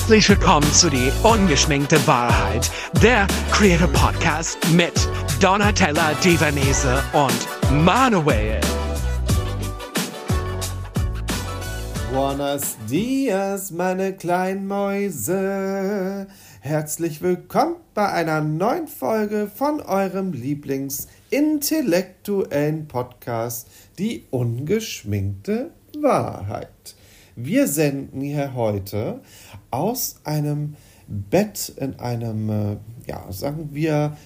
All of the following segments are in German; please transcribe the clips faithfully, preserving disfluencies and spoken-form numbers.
Herzlich willkommen zu Die ungeschminkte Wahrheit, der Creator Podcast mit Donatella Divanese und Manuel. Buenos dias, meine kleinen Mäuse. Herzlich willkommen bei einer neuen Folge von eurem Lieblingsintellektuellen Podcast, Die ungeschminkte Wahrheit. Wir senden hier heute aus einem Bett in einem, ja, sagen wir,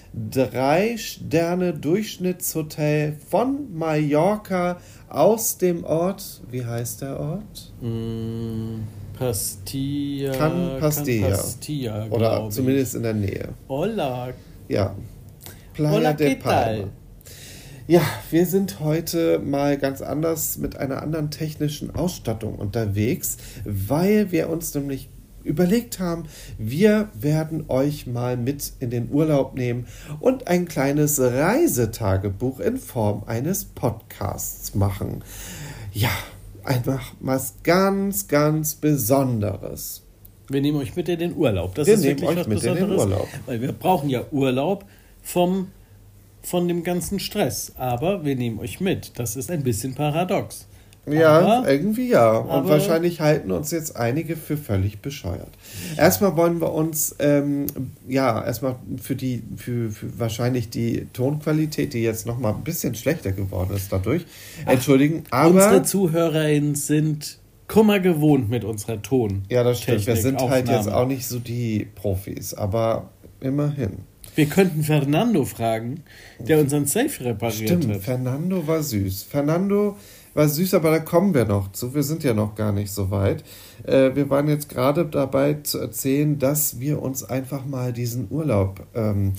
Drei-Sterne-Durchschnittshotel von Mallorca aus dem Ort, wie heißt der Ort? Mm, Pastilla. Can Pastilla. Can Pastilla, oder zumindest in der Nähe. Hola. Ja. Playa Hola, de ¿qué Palma. tal? Ja, wir sind heute mal ganz anders mit einer anderen technischen Ausstattung unterwegs, weil wir uns nämlich überlegt haben, wir werden euch mal mit in den Urlaub nehmen und ein kleines Reisetagebuch in Form eines Podcasts machen. Ja, einfach was ganz, ganz Besonderes. Wir nehmen euch mit in den Urlaub. Das wir ist nehmen wirklich euch was mit Besonderes, in den Urlaub. Weil wir brauchen ja Urlaub vom, von dem ganzen Stress. Aber wir nehmen euch mit. Das ist ein bisschen paradox. Ja, aber, irgendwie ja. Und aber, wahrscheinlich halten uns jetzt einige für völlig bescheuert. Erstmal wollen wir uns, ähm, ja, erstmal für die, für, für wahrscheinlich die Tonqualität, die jetzt nochmal ein bisschen schlechter geworden ist dadurch, Ach, entschuldigen. Aber unsere ZuhörerInnen sind Kummer gewohnt mit unserer Ton. Ja, das stimmt. Wir sind Aufnahme. halt jetzt auch nicht so die Profis, aber immerhin. Wir könnten Fernando fragen, der unseren Safe repariert Stimmt, hat. Fernando war süß. Fernando war süß, aber da kommen wir noch zu. Wir sind ja noch gar nicht so weit. Äh, wir waren jetzt gerade dabei zu erzählen, dass wir uns einfach mal diesen Urlaub ähm,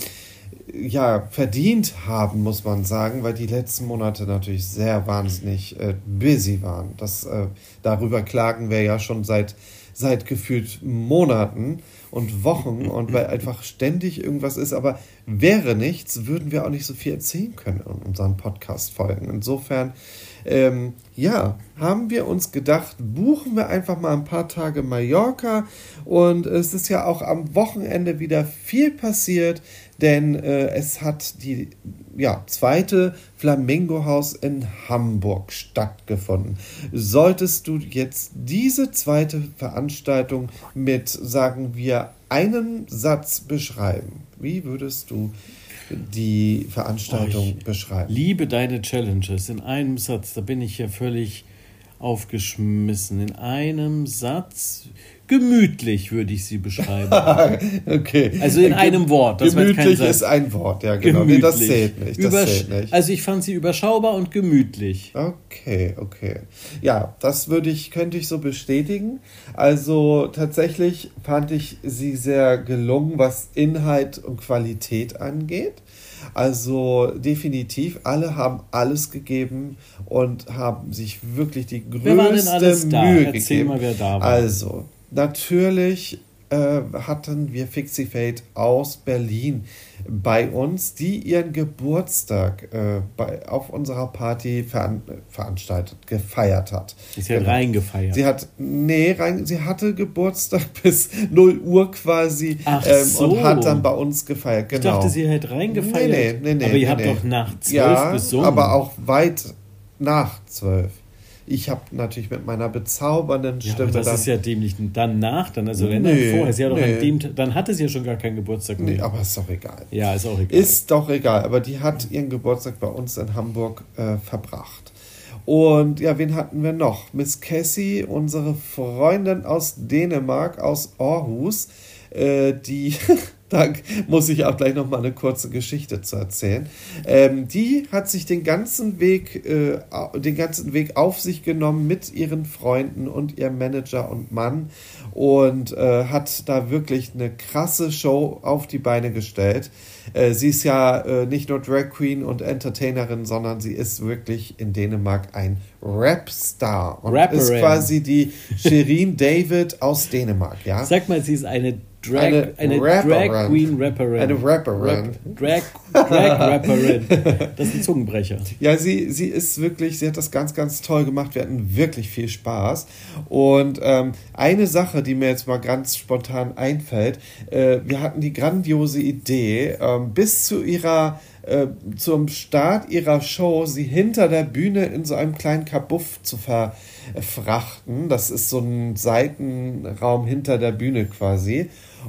ja, verdient haben, muss man sagen, weil die letzten Monate natürlich sehr wahnsinnig äh, busy waren. Das, äh, darüber klagen wir ja schon seit, seit gefühlt Monaten und Wochen und weil einfach ständig irgendwas ist, aber wäre nichts, würden wir auch nicht so viel erzählen können in unseren Podcast-Folgen. Insofern, ähm, ja, haben wir uns gedacht, buchen wir einfach mal ein paar Tage Mallorca und es ist ja auch am Wochenende wieder viel passiert, denn äh, es hat die ja, zweite Flamingo-Haus in Hamburg stattgefunden. Solltest du jetzt diese zweite Veranstaltung mit, sagen wir, einem Satz beschreiben, wie würdest du die Veranstaltung ich beschreiben? Liebe deine Challenges in einem Satz, da bin ich ja völlig aufgeschmissen. In einem Satz, gemütlich würde ich sie beschreiben. Okay. Also in einem Wort. Das gemütlich kein ist ein Wort, ja genau. Nee, das zählt nicht. Das Übersch- zählt nicht. Also ich fand sie überschaubar und gemütlich. Okay, okay. Ja, das würde ich, könnte ich so bestätigen. Also tatsächlich fand ich sie sehr gelungen, was Inhalt und Qualität angeht. Also definitiv, alle haben alles gegeben und haben sich wirklich die größte wer war denn alles Mühe da? gegeben. Erzähl mal, wer da war. Also, natürlich äh, hatten wir Fixie-Fate aus Berlin bei uns, die ihren Geburtstag äh, bei, auf unserer Party veran- veranstaltet, gefeiert hat. Sie hat reingefeiert. Sie hat, nee, rein, sie hatte Geburtstag bis null Uhr quasi Ach ähm, so. und hat dann bei uns gefeiert. Genau. Ich dachte, sie hätte reingefeiert. Nee, nee, nee, nee, aber ihr nee, habt nee. doch nach zwölf ja, gesungen. aber auch weit nach zwölf. Ich habe natürlich mit meiner bezaubernden ja, Stimme aber das dann... ist ja dämlich. Danach dann, also wenn Nee, vorher. Sie hat doch nee. an dem, dann hatte sie ja schon gar keinen Geburtstag mehr. Nee, aber ist doch egal. Ja, ist auch egal. Ist doch egal, aber die hat ihren Geburtstag bei uns in Hamburg äh, verbracht. Und ja, wen hatten wir noch? Miss Cassie, unsere Freundin aus Dänemark, aus Aarhus, äh, die... Da muss ich auch gleich noch mal eine kurze Geschichte zu erzählen. Ähm, die hat sich den ganzen Weg, äh, den ganzen Weg auf sich genommen mit ihren Freunden und ihrem Manager und Mann und äh, hat da wirklich eine krasse Show auf die Beine gestellt. Äh, sie ist ja äh, nicht nur Drag Queen und Entertainerin, sondern sie ist wirklich in Dänemark ein Rapstar und Rapperin. ist quasi die Shirin David aus Dänemark. Ja? Sag mal, sie ist eine Drag, Eine eine Rapperin. Drag Queen Rapperin. Eine Rapperin. Rap, Drag Drag-Rapperin. Das ist ein Zungenbrecher. Ja, sie, sie ist wirklich, sie hat das ganz, ganz toll gemacht. Wir hatten wirklich viel Spaß. Und ähm, eine Sache, die mir jetzt mal ganz spontan einfällt, äh, wir hatten die grandiose Idee, ähm, bis zu ihrer äh, zum Start ihrer Show sie hinter der Bühne in so einem kleinen Kabuff zu verfrachten. Das ist so ein Seitenraum hinter der Bühne quasi.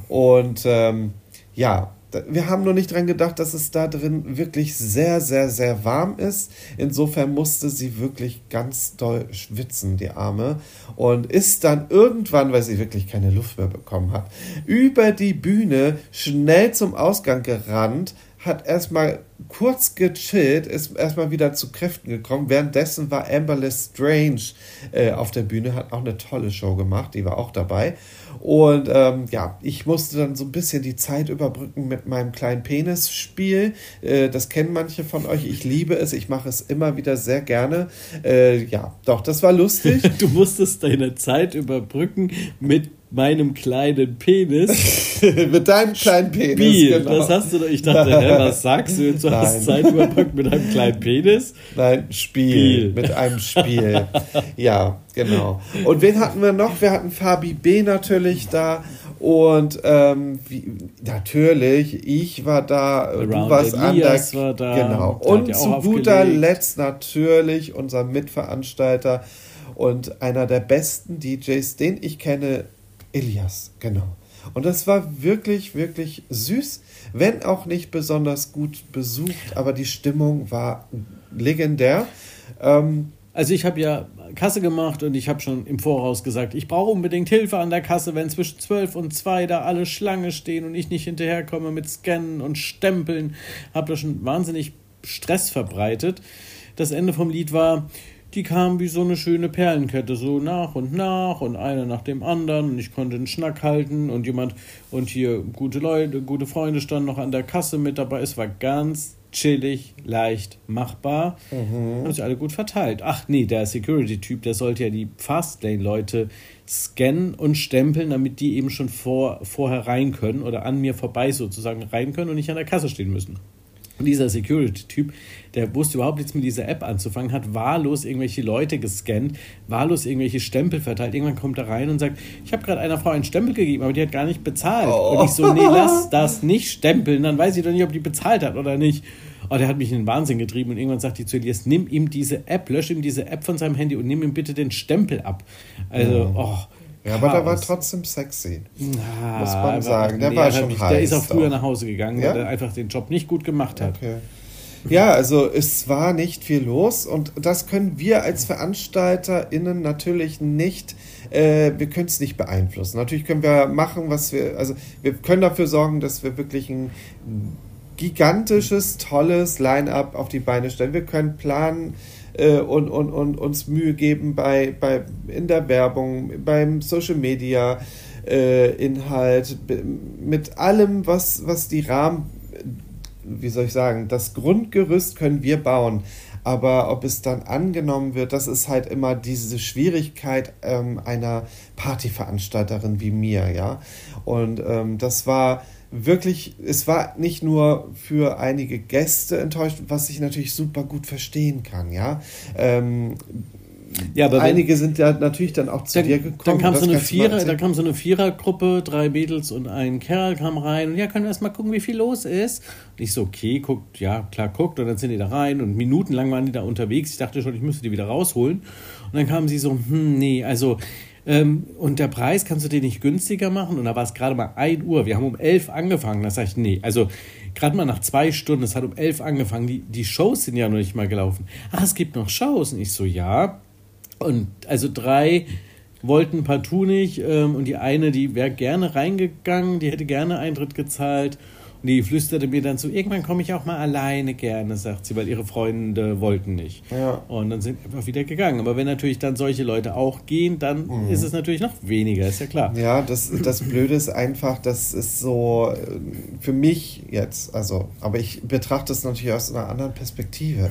Und ähm, ja, wir haben nur nicht dran gedacht, dass es da drin wirklich sehr, sehr, sehr warm ist. Insofern musste sie wirklich ganz doll schwitzen, die Arme. Und ist dann irgendwann, weil sie wirklich keine Luft mehr bekommen hat, über die Bühne schnell zum Ausgang gerannt, hat erstmal kurz gechillt, ist erstmal wieder zu Kräften gekommen. Währenddessen war Amberless Strange äh, auf der Bühne, hat auch eine tolle Show gemacht, die war auch dabei. Und ähm, ja, ich musste dann so ein bisschen die Zeit überbrücken mit meinem kleinen Penisspiel. Äh, das kennen manche von euch. Ich liebe es, ich mache es immer wieder sehr gerne. Äh, ja, doch, das war lustig. Du musstest deine Zeit überbrücken mit meinem kleinen Penis. Mit deinem kleinen Penis, Spiel. genau. Das hast du doch. Ich dachte, hä, was sagst du jetzt? Du Nein. hast Zeit überbrückt mit einem kleinen Penis? Nein, Spiel. Spiel. Mit einem Spiel. Ja, genau. Und wen hatten wir noch? Wir hatten Fabi B. natürlich da. Und ähm, wie, natürlich, ich war da, Around du warst Elias an der, war da. Genau. Der hat Und ja zu auch guter aufgelegt. Letzt natürlich unser Mitveranstalter und einer der besten D Js, den ich kenne, Elias, genau. Und das war wirklich, wirklich süß, wenn auch nicht besonders gut besucht, aber die Stimmung war legendär. Ähm, Also ich habe ja Kasse gemacht und ich habe schon im Voraus gesagt, ich brauche unbedingt Hilfe an der Kasse, wenn zwischen zwölf und zwei da alle Schlange stehen und ich nicht hinterherkomme mit Scannen und Stempeln. Habe da schon wahnsinnig Stress verbreitet. Das Ende vom Lied war, die kamen wie so eine schöne Perlenkette, so nach und nach und einer nach dem anderen und ich konnte einen Schnack halten und jemand und hier gute Leute, gute Freunde standen noch an der Kasse mit dabei. Es war ganz chillig, leicht machbar. Mhm. Haben sich alle gut verteilt. Ach nee, der Security-Typ, der sollte ja die Fastlane-Leute scannen und stempeln, damit die eben schon vor, vorher rein können oder an mir vorbei sozusagen rein können und nicht an der Kasse stehen müssen. Und dieser Security-Typ, der wusste überhaupt nichts mit dieser App anzufangen, hat wahllos irgendwelche Leute gescannt, wahllos irgendwelche Stempel verteilt. Irgendwann kommt er rein und sagt, ich habe gerade einer Frau einen Stempel gegeben, aber die hat gar nicht bezahlt. Oh. Und ich so, nee, lass das nicht stempeln, dann weiß ich doch nicht, ob die bezahlt hat oder nicht. Oh, der hat mich in den Wahnsinn getrieben und irgendwann sagt die zu Elias, nimm ihm diese App, lösch ihm diese App von seinem Handy und nimm ihm bitte den Stempel ab. Also, mhm. oh. Ja, aber der war trotzdem sexy, Na, muss man sagen. Der nee, war schon mich, heiß. Der ist auch früher auch. nach Hause gegangen, Ja? weil er einfach den Job nicht gut gemacht hat. Okay. Ja, also es war nicht viel los und das können wir als VeranstalterInnen natürlich nicht, äh, wir können es nicht beeinflussen. Natürlich können wir machen, was wir, also wir können dafür sorgen, dass wir wirklich ein gigantisches, tolles Line-Up auf die Beine stellen. Wir können planen, äh, und, und, und uns Mühe geben bei, bei, in der Werbung, beim Social Media äh, Inhalt, mit allem, was, was die Rahmen, wie soll ich sagen, das Grundgerüst können wir bauen. Aber ob es dann angenommen wird, das ist halt immer diese Schwierigkeit ähm, einer Partyveranstalterin wie mir, ja. Und ähm, das war wirklich, es war nicht nur für einige Gäste enttäuscht, was ich natürlich super gut verstehen kann, ja. Ähm, ja, aber einige wenn, sind ja natürlich dann auch zu dann, dir gekommen. Dann kam, so eine Vierer, da kam so eine Vierergruppe, drei Mädels und ein Kerl kam rein und ja, können wir erst mal gucken, wie viel los ist. Und ich so, okay, guckt, ja, klar, guckt. Und dann sind die da rein und minutenlang waren die da unterwegs. Ich dachte schon, ich müsste die wieder rausholen. Und dann kamen sie so, hm, nee, also ähm, und der Preis, kannst du den nicht günstiger machen? Und da war es gerade mal ein Uhr. Wir haben um elf angefangen. Da sag ich, nee, also gerade mal nach zwei Stunden, es hat um elf angefangen. Die, die Shows sind ja noch nicht mal gelaufen. Ach, es gibt noch Shows. Und ich so, ja. Und also drei wollten partout nicht ähm, und die eine, die wäre gerne reingegangen, die hätte gerne Eintritt gezahlt und die flüsterte mir dann so, irgendwann komme ich auch mal alleine gerne, sagt sie, weil ihre Freunde wollten nicht. Ja. Und dann sind wir einfach wieder gegangen. Aber wenn natürlich dann solche Leute auch gehen, dann mhm. ist es natürlich noch weniger, ist ja klar. Ja, das, das Blöde ist einfach, das ist so für mich jetzt, also, aber ich betrachte es natürlich aus einer anderen Perspektive.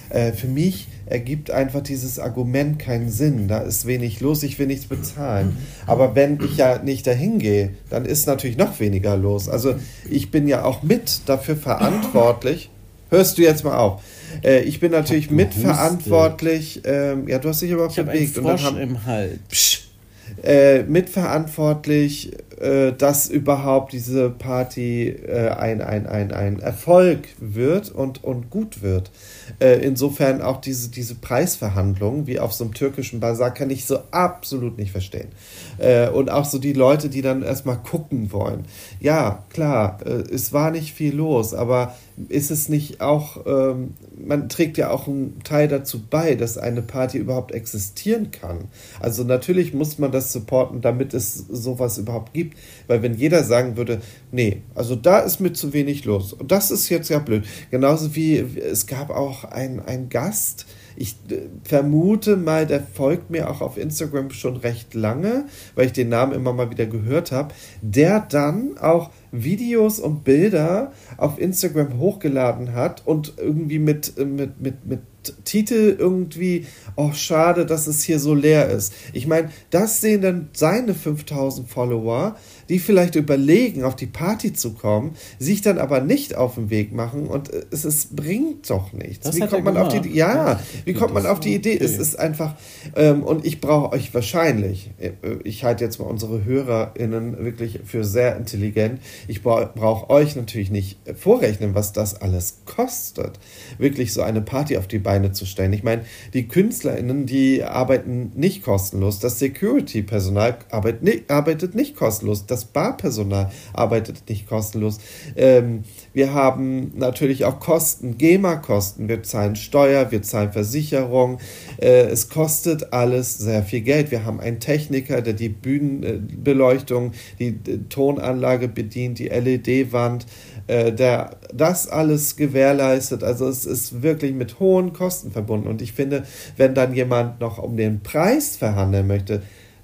Äh, für mich ergibt einfach dieses Argument keinen Sinn. Da ist wenig los, ich will nichts bezahlen. Aber wenn ich ja nicht dahin gehe, dann ist natürlich noch weniger los. Also ich bin ja auch mit dafür verantwortlich. Hörst du jetzt mal auf? Äh, ich bin natürlich ich mitverantwortlich. Ähm, ja, du hast dich aber ich bewegt. Ich habe einen Frosch im Hals. Psch, äh, mitverantwortlich, äh, dass überhaupt diese Party äh, ein, ein, ein, ein Erfolg wird und, und gut wird. Äh, insofern auch diese, diese Preisverhandlungen wie auf so einem türkischen Basar kann ich so absolut nicht verstehen. Äh, und auch so die Leute, die dann erstmal gucken wollen. Ja, klar, äh, es war nicht viel los, aber ist es nicht auch, ähm, man trägt ja auch einen Teil dazu bei, dass eine Party überhaupt existieren kann. Also natürlich muss man das supporten, damit es sowas überhaupt gibt. Weil wenn jeder sagen würde, nee, also da ist mit zu wenig los. Und das ist jetzt ja blöd. Genauso wie es gab auch einen, einen Gast, ich äh, vermute mal, der folgt mir auch auf Instagram schon recht lange, weil ich den Namen immer mal wieder gehört habe, der dann auch Videos und Bilder auf Instagram hochgeladen hat und irgendwie mit, mit, mit, mit Titel irgendwie, oh schade, dass es hier so leer ist. Ich meine, das sehen dann seine fünftausend Follower, die vielleicht überlegen, auf die Party zu kommen, sich dann aber nicht auf den Weg machen und es, es bringt doch nichts. Das wie kommt man auf die Ja, ja wie kommt man auf die Idee? Okay. Es ist einfach, ähm, und ich brauche euch wahrscheinlich, ich halte jetzt mal unsere HörerInnen wirklich für sehr intelligent, ich brauche brauch euch natürlich nicht vorrechnen, was das alles kostet, wirklich so eine Party auf die Beine zu stellen. Ich meine, die KünstlerInnen, die arbeiten nicht kostenlos, das Security-Personal arbeitet, arbeitet nicht kostenlos, das Barpersonal arbeitet nicht kostenlos. Ähm, wir haben natürlich auch Kosten, GEMA-Kosten, wir zahlen Steuer, wir zahlen Versicherung, äh, es kostet alles sehr viel Geld. Wir haben einen Techniker, der die Bühnenbeleuchtung, die, die Tonanlage bedient, die L E D-Wand, äh, der das alles gewährleistet. Also es ist wirklich mit hohen Kosten verbunden. Und ich finde, wenn dann jemand noch um den Preis verhandeln möchte,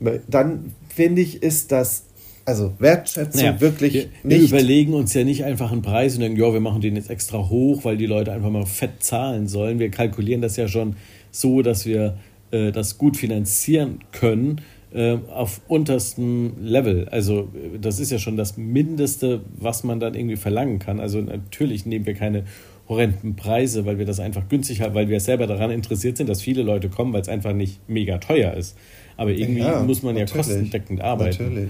dann finde ich, ist das also Wertschätzung naja, wirklich wir, nicht. Wir überlegen uns ja nicht einfach einen Preis und denken, ja, wir machen den jetzt extra hoch, weil die Leute einfach mal fett zahlen sollen. Wir kalkulieren das ja schon so, dass wir äh, das gut finanzieren können äh, auf unterstem Level. Also das ist ja schon das Mindeste, was man dann irgendwie verlangen kann. Also natürlich nehmen wir keine horrenden Preise, weil wir das einfach günstig haben, weil wir selber daran interessiert sind, dass viele Leute kommen, weil es einfach nicht mega teuer ist. Aber irgendwie ja, muss man ja kostendeckend arbeiten. Natürlich.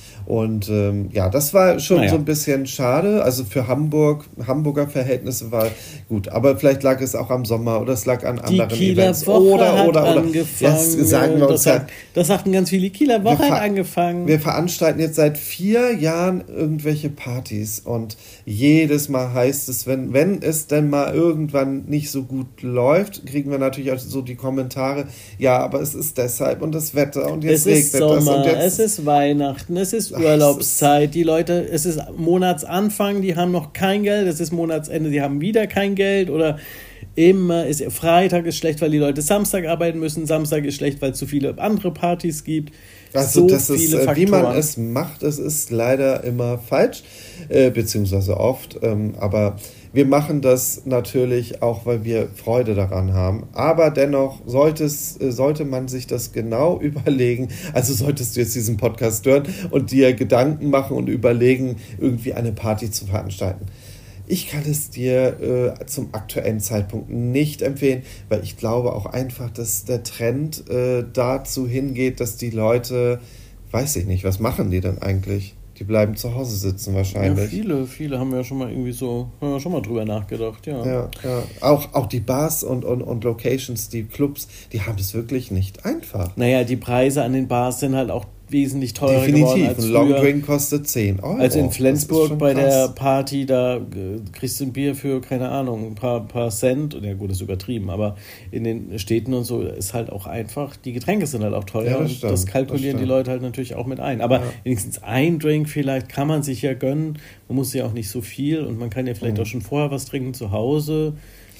Und ähm, ja, das war schon naja. so ein bisschen schade. Also für Hamburg, Hamburger Verhältnisse war gut. Aber vielleicht lag es auch am Sommer oder es lag an anderen die Kieler Events. Woche oder, hat oder, oder. Angefangen. Das sagen wir uns das, sagt, das sagten ganz viele. Kieler Woche hat angefangen. Wir veranstalten jetzt seit vier Jahren irgendwelche Partys. Und jedes Mal heißt es, wenn, wenn es denn mal irgendwann nicht so gut läuft, kriegen wir natürlich auch so die Kommentare, ja, aber es ist deshalb und das Wetter und jetzt regnet das. Es ist Sommer, jetzt es ist Weihnachten, es ist Urlaubszeit, die Leute, es ist Monatsanfang, die haben noch kein Geld, es ist Monatsende, die haben wieder kein Geld oder immer ist Freitag ist schlecht, weil die Leute Samstag arbeiten müssen, Samstag ist schlecht, weil es zu viele andere Partys gibt. Also so das viele ist, Faktoren. Wie man es macht, es ist leider immer falsch, äh, beziehungsweise oft, ähm, aber wir machen das natürlich auch, weil wir Freude daran haben. Aber dennoch sollte, es, sollte man sich das genau überlegen. Also solltest du jetzt diesen Podcast hören und dir Gedanken machen und überlegen, irgendwie eine Party zu veranstalten. Ich kann es dir äh, zum aktuellen Zeitpunkt nicht empfehlen, weil ich glaube auch einfach, dass der Trend äh, dazu hingeht, dass die Leute, weiß ich nicht, was machen die denn eigentlich? Die bleiben zu Hause sitzen wahrscheinlich. Ja, viele, viele haben ja schon mal irgendwie so, haben ja schon mal drüber nachgedacht, ja. Ja, ja. Auch, auch die Bars und, und, und Locations, die Clubs, die haben es wirklich nicht einfach. Naja, die Preise an den Bars sind halt auch wesentlich teurer Definitiv. geworden als früher. Ein Long Drink kostet zehn Euro. Also in Flensburg bei der Party, da äh, kriegst du ein Bier für, keine Ahnung, ein paar, paar Cent. Ja gut, das ist übertrieben, aber in den Städten und so ist halt auch einfach, die Getränke sind halt auch teuer. Ja, das stimmt, und das kalkulieren das die Leute halt natürlich auch mit ein. Aber ja. wenigstens ein Drink vielleicht kann man sich ja gönnen. Man muss ja auch nicht so viel und man kann ja vielleicht mhm. auch schon vorher was trinken zu Hause.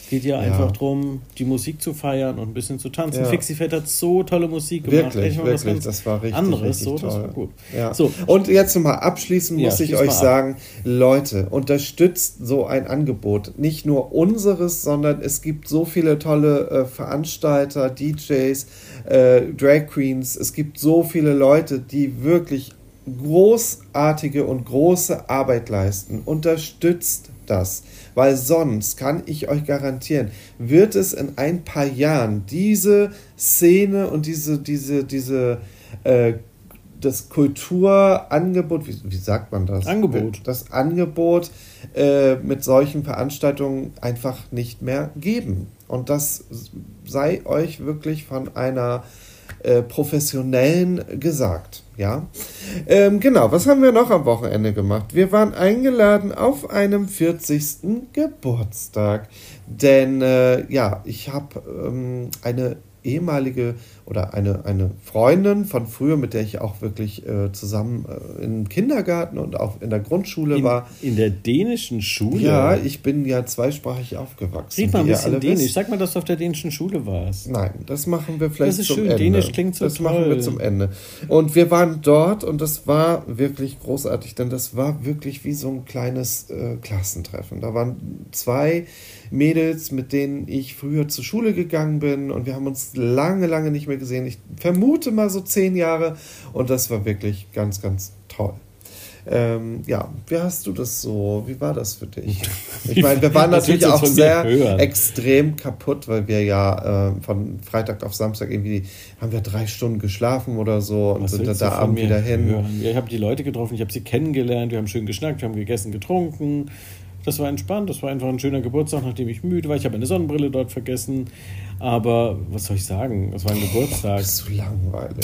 geht ja, ja einfach darum, die Musik zu feiern und ein bisschen zu tanzen. Ja. Fixie Fett hat so tolle Musik gemacht. Wirklich, wirklich, das war richtig, anderes, richtig so, toll. Das war gut. Ja. So. Und jetzt nochmal abschließend muss ja, ich euch sagen, Leute, unterstützt so ein Angebot. Nicht nur unseres, sondern es gibt so viele tolle äh, Veranstalter, D Js, äh, Drag Queens. Es gibt so viele Leute, die wirklich großartige und große Arbeit leisten. Unterstützt das, weil sonst kann ich euch garantieren, wird es in ein paar Jahren diese Szene und diese, diese, diese äh, das Kulturangebot, wie, wie sagt man das? Angebot. Das Angebot äh, mit solchen Veranstaltungen einfach nicht mehr geben. Und das sei euch wirklich von einer äh, Professionellen gesagt. Ja, ähm, genau. Was haben wir noch am Wochenende gemacht? Wir waren eingeladen auf einem vierzigsten Geburtstag. Denn, äh, ja, ich habe ähm, eine ehemalige oder eine, eine Freundin von früher, mit der ich auch wirklich äh, zusammen äh, im Kindergarten und auch in der Grundschule in, war. In der dänischen Schule? Ja, ich bin ja zweisprachig aufgewachsen. Red mal ein bisschen Dänisch. Wisst. Sag mal, dass du auf der dänischen Schule warst. Nein, das machen wir vielleicht zum zum schön. Ende. Dänisch klingt so das toll. Das machen wir zum Ende. Und wir waren dort und das war wirklich großartig, denn das war wirklich wie so ein kleines äh, Klassentreffen. Da waren zwei Mädels, mit denen ich früher zur Schule gegangen bin und wir haben uns lange, lange nicht mehr gesehen. Ich vermute mal so zehn Jahre und das war wirklich ganz, ganz toll. Ähm, ja, wie hast du das so? Wie war das für dich? Ich meine, wir waren natürlich auch sehr extrem kaputt, weil wir ja äh, von Freitag auf Samstag irgendwie haben wir drei Stunden geschlafen oder so und Was sind dann da abends wieder hin. Hören? Ich habe die Leute getroffen, ich habe sie kennengelernt, wir haben schön geschnackt, wir haben gegessen, getrunken. Das war entspannt, das war einfach ein schöner Geburtstag, nachdem ich müde war. Ich habe eine Sonnenbrille dort vergessen. Aber was soll ich sagen? Das war ein Geburtstag. Das ist so langweilig.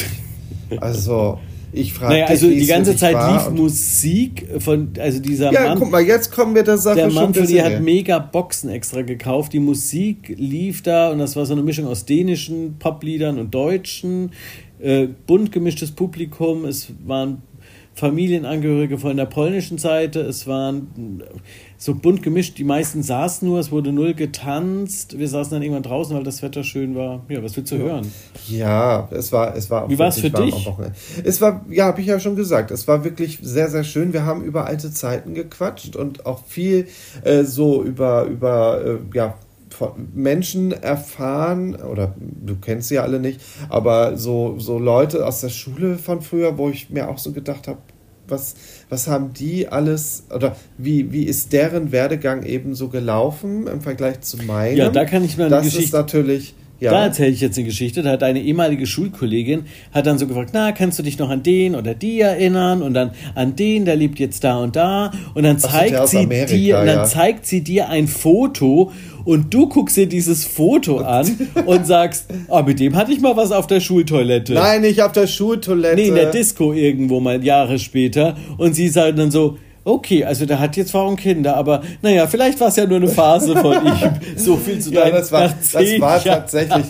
Also, ich frage naja, dich, also die ganze Zeit lief Musik von, also dieser ja, Mann. Ja, guck mal, jetzt kommen wir der Sache der schon Mann ein von ihr hat näher. mega Boxen extra gekauft. Die Musik lief da und das war so eine Mischung aus dänischen Popliedern und deutschen. Äh, bunt gemischtes Publikum. Es waren Familienangehörige von der polnischen Seite. Es waren so bunt gemischt. Die meisten saßen nur, es wurde null getanzt. Wir saßen dann irgendwann draußen, weil das Wetter schön war. Ja, was willst du ja. hören? Ja, es war, es war auch Wie war es für dich? Es war, ja, habe ich ja schon gesagt, es war wirklich sehr, sehr schön. Wir haben über alte Zeiten gequatscht und auch viel äh, so über, über äh, ja, Menschen erfahren, oder du kennst sie ja alle nicht, aber so, so Leute aus der Schule von früher, wo ich mir auch so gedacht habe, was, was haben die alles, oder wie, wie ist deren Werdegang eben so gelaufen im Vergleich zu meinem? Ja, da kann ich mal eine das Geschichte... ist natürlich... Ja. Da erzähle ich jetzt eine Geschichte. Da hat eine ehemalige Schulkollegin hat dann so gefragt, na, kannst du dich noch an den oder die erinnern? Und dann an den, der lebt jetzt da und da. Und dann zeigt sie Amerika, dir, und dann ja. zeigt sie dir ein Foto und du guckst dir dieses Foto an und sagst, oh, mit dem hatte ich mal was auf der Schultoilette. Nein, nicht auf der Schultoilette. Nee, in der Disco irgendwo mal Jahre später. Und sie sagt dann so, okay, also der hat jetzt Frauen und Kinder, aber naja, vielleicht war es ja nur eine Phase von ihm. So viel zu ja, deinem, das war, das war Jahren. tatsächlich,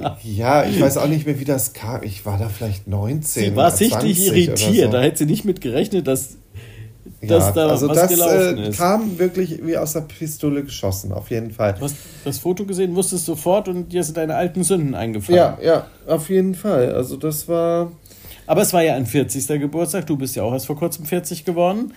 ja, ich weiß auch nicht mehr, wie das kam. Ich war da vielleicht neunzehn. Sie war sichtlich irritiert, so. Da hätte sie nicht mit gerechnet, dass, dass ja, da also was das, gelaufen äh, ist. kam wirklich wie aus der Pistole geschossen, auf jeden Fall. Du hast das Foto gesehen, wusstest sofort und dir sind deine alten Sünden eingefallen. Ja, ja, auf jeden Fall. Also das war... Aber es war ja ein vierzigster Geburtstag, du bist ja auch erst vor kurzem vierzig geworden.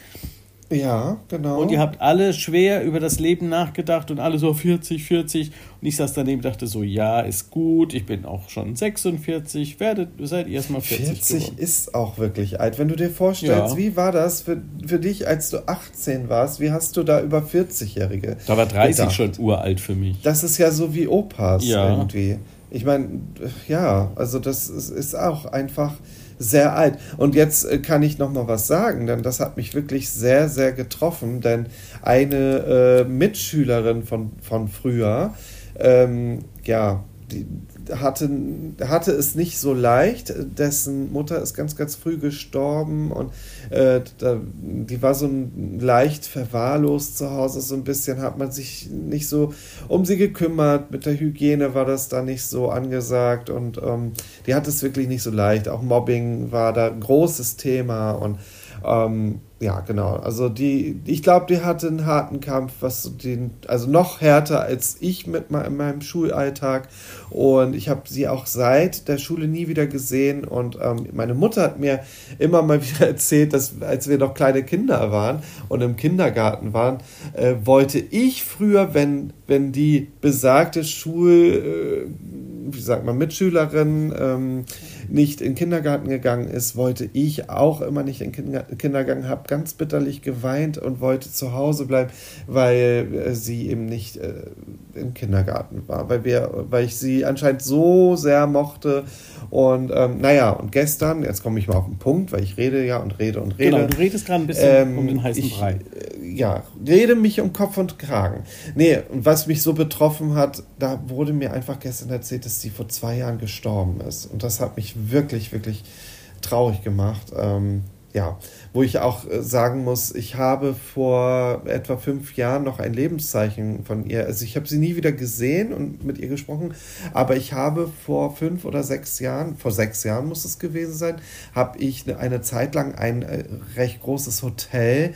Ja, genau. Und ihr habt alle schwer über das Leben nachgedacht und alle so vierzig, vierzig. Und ich saß daneben und dachte so, ja, ist gut, ich bin auch schon sechsundvierzig, werdet, seid ihr erstmal vierzig vierzig geworden. Ist auch wirklich alt. Wenn du dir vorstellst, Ja. wie war das für, für dich, als du achtzehn warst? Wie hast du da über vierzig-Jährige Da war dreißig gedacht? schon uralt für mich. Das ist ja so wie Opas Ja. irgendwie. Ich meine, ja, also das ist, ist auch einfach sehr alt. Und jetzt äh, kann ich noch mal was sagen, denn das hat mich wirklich sehr, sehr getroffen, denn eine äh, Mitschülerin von, von früher, ähm, ja, die hatte, hatte es nicht so leicht, dessen Mutter ist ganz, ganz früh gestorben und äh, da, die war so ein leicht verwahrlost zu Hause, so ein bisschen hat man sich nicht so um sie gekümmert, mit der Hygiene war das da nicht so angesagt und ähm, die hat es wirklich nicht so leicht, auch Mobbing war da ein großes Thema und ähm, ja, genau. Also die, ich glaube, die hatte einen harten Kampf, was so den, also noch härter als ich mit me- in meinem Schulalltag. Und ich habe sie auch seit der Schule nie wieder gesehen. Und ähm, meine Mutter hat mir immer mal wieder erzählt, dass als wir noch kleine Kinder waren und im Kindergarten waren, äh, wollte ich früher, wenn, wenn die besagte Schul, äh, wie sagt man, Mitschülerin ähm, nicht in den Kindergarten gegangen ist, wollte ich auch immer nicht in den Kindergarten, habe ganz bitterlich geweint und wollte zu Hause bleiben, weil äh, sie eben nicht äh, im Kindergarten war, weil wir, weil ich sie anscheinend so sehr mochte. Und ähm, naja, und gestern, jetzt komme ich mal auf den Punkt, weil ich rede ja und rede und rede. Genau, du redest gerade ein bisschen ähm, um den heißen ich, Brei. Ja, rede mich um Kopf und Kragen. Nee, und was mich so betroffen hat, da wurde mir einfach gestern erzählt, dass sie vor zwei Jahren gestorben ist. Und das hat mich wirklich, wirklich traurig gemacht. Ähm, ja, wo ich auch äh, sagen muss, ich habe vor etwa fünf Jahren noch ein Lebenszeichen von ihr. Also ich habe sie nie wieder gesehen und mit ihr gesprochen, aber ich habe vor fünf oder sechs Jahren, vor sechs Jahren muss es gewesen sein, habe ich eine, eine Zeit lang ein äh, recht großes Hotel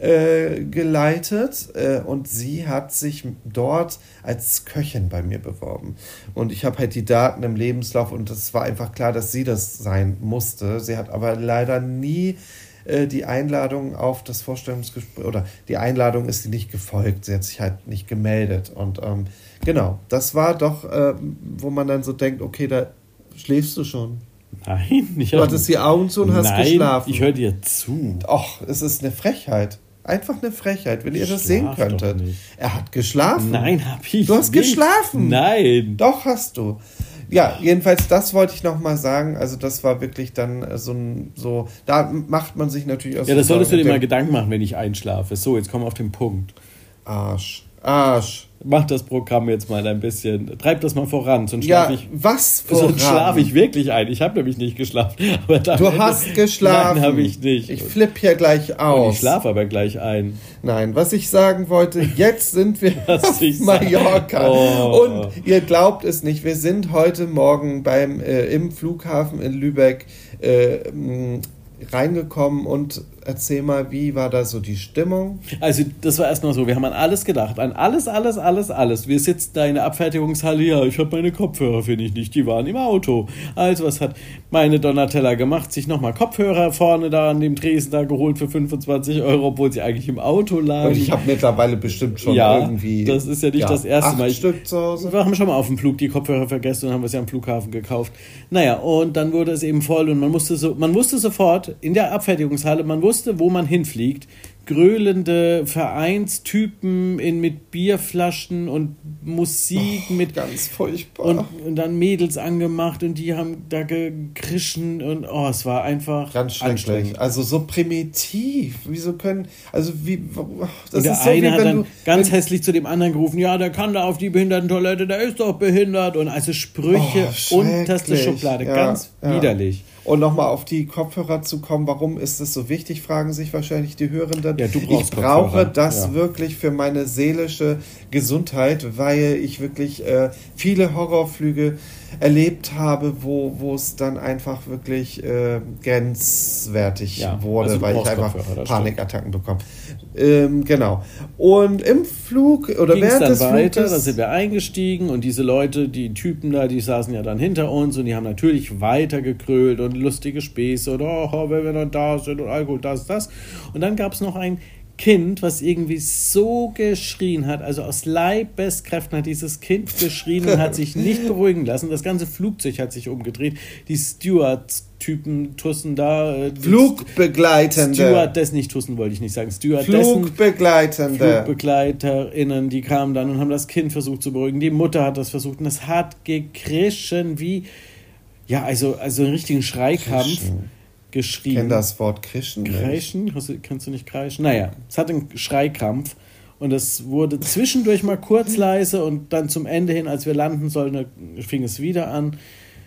äh, geleitet äh, und sie hat sich dort als Köchin bei mir beworben. Und ich habe halt die Daten im Lebenslauf und es war einfach klar, dass sie das sein musste. Sie hat aber leider nie äh, die Einladung auf das Vorstellungsgespräch, oder die Einladung ist sie nicht gefolgt. Sie hat sich halt nicht gemeldet. Und ähm, genau, das war doch, äh, wo man dann so denkt, okay, da schläfst du schon. Nein, ich Du hattest die Augen zu und hast Nein, geschlafen. ich höre dir zu. Och, es ist eine Frechheit. Einfach eine Frechheit, wenn ihr das Schlaf sehen doch könntet. nicht. Er hat geschlafen. Nein, hab ich Du hast nicht. geschlafen. Nein. Doch, hast du. Ja, jedenfalls, das wollte ich nochmal sagen. Also das war wirklich dann äh, so ein, so, da macht man sich natürlich aus. Ja, das solltest du dir dem mal Gedanken machen, wenn ich einschlafe. So, jetzt kommen wir auf den Punkt. Arsch. Arsch. Mach das Programm jetzt mal ein bisschen. Treib das mal voran, sonst Ja, schlafe ich. was voran? Sonst schlafe ich wirklich ein. Ich habe nämlich nicht geschlafen. Aber dann Du Ende- hast geschlafen. Nein, habe ich nicht. Ich flippe hier gleich Und aus. ich schlafe aber gleich ein. Nein, was ich sagen wollte, jetzt sind wir Was auf ich sag- Mallorca. Oh. Und ihr glaubt es nicht, wir sind heute Morgen beim äh, im Flughafen in Lübeck äh, mh, reingekommen und erzähl mal, wie war da so die Stimmung? Also das war erstmal so, wir haben an alles gedacht, an alles, alles, alles, alles. Wir sitzen da in der Abfertigungshalle, ja, ich habe meine Kopfhörer, finde ich nicht, die waren im Auto. Also was hat meine Donatella gemacht? Sich nochmal Kopfhörer vorne da an dem Tresen da geholt für fünfundzwanzig Euro, obwohl sie eigentlich im Auto lagen. Und ich habe mittlerweile bestimmt schon ja, irgendwie... das ist ja nicht ja, das erste acht Mal. Stück zu Hause. Wir haben schon mal auf dem Flug die Kopfhörer vergessen und haben wir sie am Flughafen gekauft. Naja, und dann wurde es eben voll und man musste so, man wusste sofort in der Abfertigungshalle, man wusste, wo man hinfliegt. Gröhlende Vereinstypen in, mit Bierflaschen und Musik Oh, mit ganz furchtbar. und, und dann Mädels angemacht und die haben da gekrischen und oh, es war einfach Ganz schrecklich. anstrengend. Also so primitiv. Wieso können... Also wie... Das Und der ist so, eine wie hat wenn dann du... ganz wenn, hässlich zu dem anderen gerufen, ja, der kann da auf die Behindertentoilette, der ist doch behindert. Und also Sprüche, Oh, unterste schrecklich. Schublade, Ja, ganz ja. widerlich. Und nochmal auf die Kopfhörer zu kommen, warum ist das so wichtig, fragen sich wahrscheinlich die Hörenden. Ja, du brauchst ich brauche Kopfhörer, das ja. wirklich für meine seelische Gesundheit, weil ich wirklich äh, viele Horrorflüge erlebt habe, wo wo es dann einfach wirklich äh, grenzwertig Ja, wurde, also du weil ich brauchst einfach Kopfhörer, das Panikattacken bekomme. Ähm, genau. Und im Flug oder Ging es während dann des weiter, Fluges... da sind wir eingestiegen und diese Leute, die Typen da, die saßen ja dann hinter uns und die haben natürlich weiter gekrölt und lustige Späße und oh, wenn wir dann da sind und Alkohol, das, das. Und dann gab es noch ein Kind, was irgendwie so geschrien hat, also aus Leibeskräften hat dieses Kind geschrien und hat sich nicht beruhigen lassen. Das ganze Flugzeug hat sich umgedreht. Die Stewards-Typen, Tussen da... äh, die Flugbegleitende. Stewardess, nicht Tussen wollte ich nicht sagen. Stewardessen, Flugbegleitende. FlugbegleiterInnen, die kamen dann und haben das Kind versucht zu beruhigen. Die Mutter hat das versucht und es hat gekrischen wie, ja, also, also einen richtigen Schreikampf geschrien. Ich kenne das Wort Krischen nicht. Kreischen? Kannst du, kannst du nicht kreischen? Naja, es hat einen Schreikrampf und es wurde zwischendurch mal kurz leise und dann zum Ende hin, als wir landen sollten, fing es wieder an.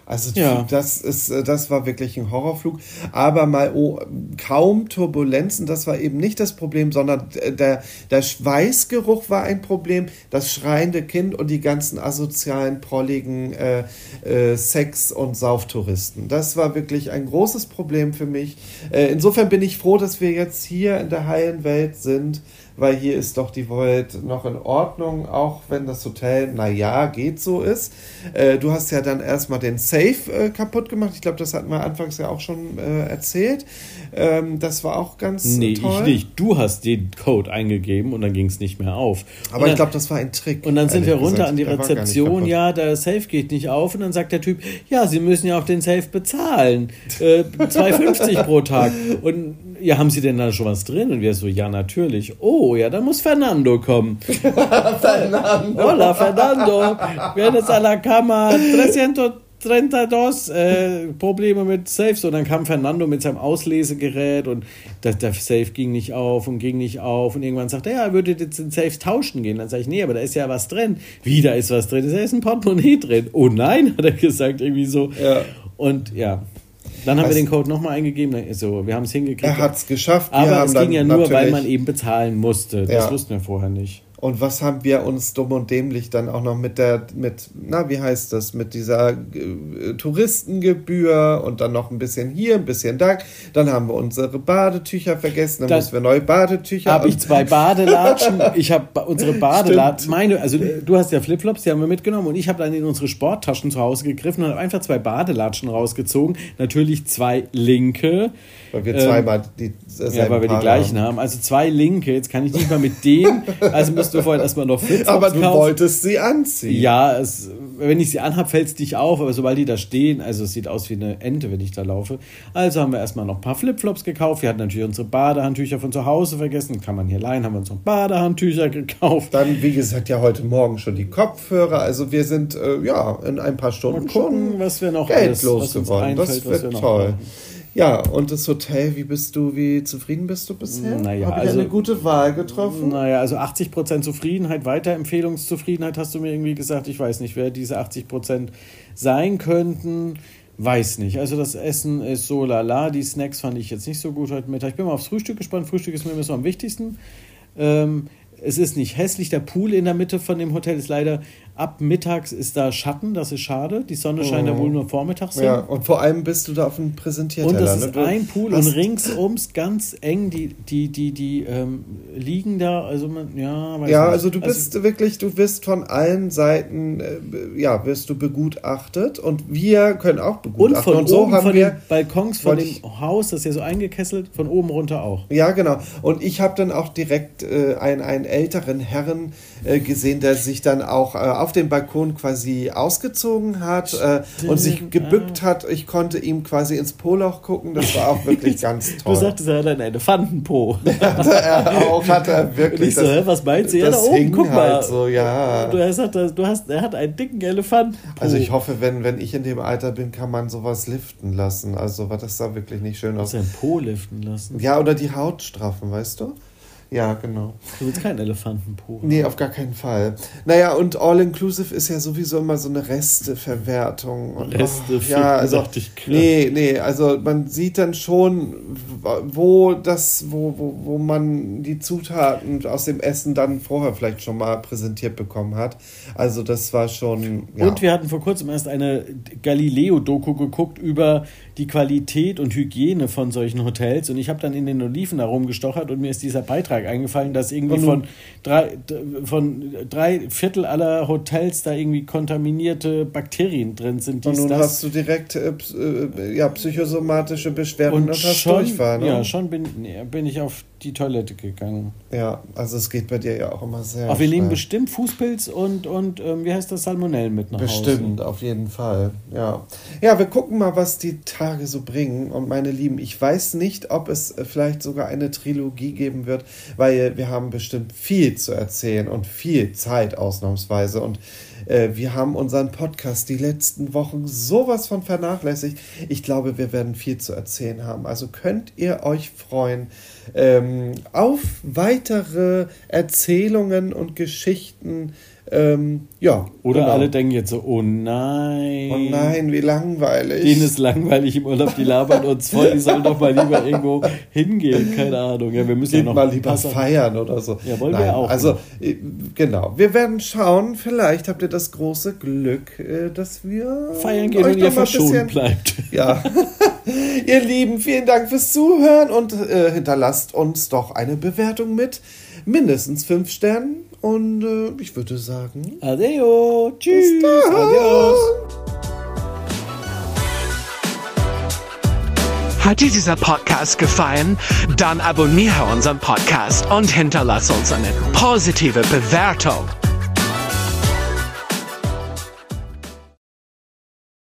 Also Ja. das ist, das war wirklich ein Horrorflug. Aber mal oh, kaum Turbulenzen, das war eben nicht das Problem, sondern der, der Schweißgeruch war ein Problem, das schreiende Kind und die ganzen asozialen, prolligen äh, äh, Sex- und Sauftouristen. Das war wirklich ein großes Problem für mich. Äh, insofern bin ich froh, dass wir jetzt hier in der heilen Welt sind, weil hier ist doch die Void noch in Ordnung, auch wenn das Hotel, naja, geht so ist. Äh, du hast ja dann erstmal den Safe äh, kaputt gemacht. Ich glaube, das hatten wir anfangs ja auch schon äh, erzählt. Ähm, das war auch ganz Nee, toll. ich nicht. Du hast den Code eingegeben und dann ging es nicht mehr auf. Aber dann, ich glaube, das war ein Trick. Und dann sind wir runter gesagt. an die Der war gar nicht Rezeption, kaputt. ja, der Safe geht nicht auf. Und dann sagt der Typ, ja, Sie müssen ja auch den Safe bezahlen. Äh, zwei fünfzig pro Tag. Und ja, haben Sie denn da schon was drin? Und wir so, ja, natürlich. Oh, ja, dann muss Fernando kommen. Fernando. Hola, Fernando. Vienes a la cama. dreihundertdreiunddreißig äh, Probleme mit Safes. Und dann kam Fernando mit seinem Auslesegerät und der, der Safe ging nicht auf und ging nicht auf. Und irgendwann sagte er, ja, er würde jetzt den Safe tauschen gehen. Dann sage ich, nee, aber da ist ja was drin. Wie, da ist was drin? Da ist ein Portemonnaie drin. Oh nein, hat er gesagt, irgendwie so. Ja. Und ja, dann haben Was? wir den Code nochmal eingegeben. Also, wir haben es hingekriegt. Er hat es geschafft. Wir Aber haben es dann ging ja nur, weil natürlich- man eben bezahlen musste. Das Ja. wussten wir vorher nicht. Und was haben wir uns dumm und dämlich dann auch noch mit der, mit, na, wie heißt das, mit dieser äh, Touristengebühr und dann noch ein bisschen hier, ein bisschen da. Dann haben wir unsere Badetücher vergessen, dann, Dann mussten wir neue Badetücher. Habe ich und- zwei Badelatschen. Ich habe unsere Badelatschen, meine, also du hast ja Flipflops, die haben wir mitgenommen und ich habe dann in unsere Sporttaschen zu Hause gegriffen und habe einfach zwei Badelatschen rausgezogen. Natürlich zwei linke. Weil wir Ähm, zweimal die Ja, weil wir die gleichen haben. Also zwei linke. Jetzt kann ich nicht mal mit denen. Also müssten wir vorhin erstmal noch Flipflops Aber du kaufen. wolltest sie anziehen. Ja, es, wenn ich sie anhab, fällt es nicht auf, aber sobald die da stehen, also es sieht aus wie eine Ente, wenn ich da laufe. Also haben wir erstmal noch ein paar Flipflops gekauft. Wir hatten natürlich unsere Badehandtücher von zu Hause vergessen. Kann man hier leihen, haben wir uns noch Badehandtücher gekauft. Dann, wie gesagt, ja heute Morgen schon die Kopfhörer. Also wir sind, äh, ja, in ein paar Stunden Mal gucken, schon was wir noch Geld alles- was uns losgeworden. Das einfällt, was wird wir noch toll. brauchen. Ja, und das Hotel, wie bist du, wie zufrieden bist du bisher? Naja, Habe ich also- eine gute Wahl getroffen? Naja, also achtzig Prozent Zufriedenheit, Weiterempfehlungszufriedenheit hast du mir irgendwie gesagt. Ich weiß nicht, wer diese achtzig Prozent sein könnten. Weiß nicht. Also das Essen ist so lala. Die Snacks fand ich jetzt nicht so gut heute Mittag. Ich bin mal aufs Frühstück gespannt. Frühstück ist mir immer so am wichtigsten. Ähm, es ist nicht hässlich. Der Pool in der Mitte von dem Hotel ist leider, ab mittags ist da Schatten. Das ist schade. Die Sonne scheint da wohl nur vormittags hin. Ja, und vor allem bist du da auf dem Präsentierteller. Und das ne? ist Du ein Pool hast- und ringsums ganz eng, die, die, die, die ähm, liegen da, also man, ja, weiß Ja, nicht. also du bist wirklich, du wirst von allen Seiten, äh, ja, wirst du begutachtet und wir können auch und begutachten. von Und so oben, haben von wir, den Balkons, von wollte dem ich- Haus, das ist ja so eingekesselt, von oben runter auch. ja, genau. Und ich habe dann auch direkt äh, einen, einen älteren Herrn äh, gesehen, der sich dann auch äh, auf dem Balkon quasi ausgezogen hat äh, und sich gebückt hat. Ich konnte ihm quasi ins Poloch gucken. Das war auch wirklich ganz toll. Du sagtest, er hat einen Elefantenpo. er auch hat er Und wirklich. ich so, hä, was meinst du? Ja, da das oben, hing guck halt mal. so, ja. Du hast, du hast, er hat einen dicken Elefantenpo. Also ich hoffe, wenn, wenn ich in dem Alter bin, kann man sowas liften lassen. Also war das sah wirklich nicht schön aus. Sein Po liften lassen. Ja, oder die Haut straffen, weißt du? Ja, genau. Du willst keinen Elefantenpo. Nee, auf gar keinen Fall. Naja, und All-Inclusive ist ja sowieso immer so eine Resteverwertung. Und, Reste, oh, ja, also, dachte ich gerade. nee, nee, also man sieht dann schon, wo das, wo, wo, wo man die Zutaten aus dem Essen dann vorher vielleicht schon mal präsentiert bekommen hat. Also das war schon, ja. Und wir hatten vor kurzem erst eine Galileo-Doku geguckt über die Qualität und Hygiene von solchen Hotels. Und ich habe dann in den Oliven da rumgestochert und mir ist dieser Beitrag eingefallen, dass irgendwie Und von nun- drei, von drei Viertel aller Hotels da irgendwie kontaminierte Bakterien drin sind. Und Dies, nun das. hast du direkt äh, ps- äh, ja, psychosomatische Beschwerden und, und hast schon, Durchfall. Ne? ja, schon bin, nee, bin ich auf die Toilette gegangen. Ja, also es geht bei dir ja auch immer sehr Aber wir nehmen schnell. bestimmt Fußpilz und, und ähm, wie heißt das, Salmonellen mit nach Bestimmt, Hause. auf jeden Fall. Ja. Ja, wir gucken mal, was die Tage so bringen. Und meine Lieben, ich weiß nicht, ob es äh, vielleicht sogar eine Trilogie geben wird, weil wir haben bestimmt viel zu erzählen und viel Zeit ausnahmsweise. Und äh, wir haben unseren Podcast die letzten Wochen sowas von vernachlässigt. Ich glaube, wir werden viel zu erzählen haben. Also könnt ihr euch freuen ähm, auf weitere Erzählungen und Geschichten Ähm, ja. Oder genau. alle denken jetzt so, oh nein. Oh nein, wie langweilig. Denen ist langweilig im Urlaub, die labern uns voll, die sollen doch mal lieber irgendwo hingehen, keine Ahnung. Ja, wir müssen Geht ja noch mal lieber Wasser feiern oder so. Ja, wollen Nein, wir auch. Also, äh, genau. Wir werden schauen, vielleicht habt ihr das große Glück, äh, dass wir feiern gehen euch und noch ihr mal ein verschont bisschen- bleibt. Ja. Ihr Lieben, vielen Dank fürs Zuhören und äh, hinterlasst uns doch eine Bewertung mit mindestens fünf Sternen. Und äh, ich würde sagen, Adeo, tschüss, bis dann. adios. Hat dir dieser Podcast gefallen? Dann abonniere unseren Podcast und hinterlasse uns eine positive Bewertung.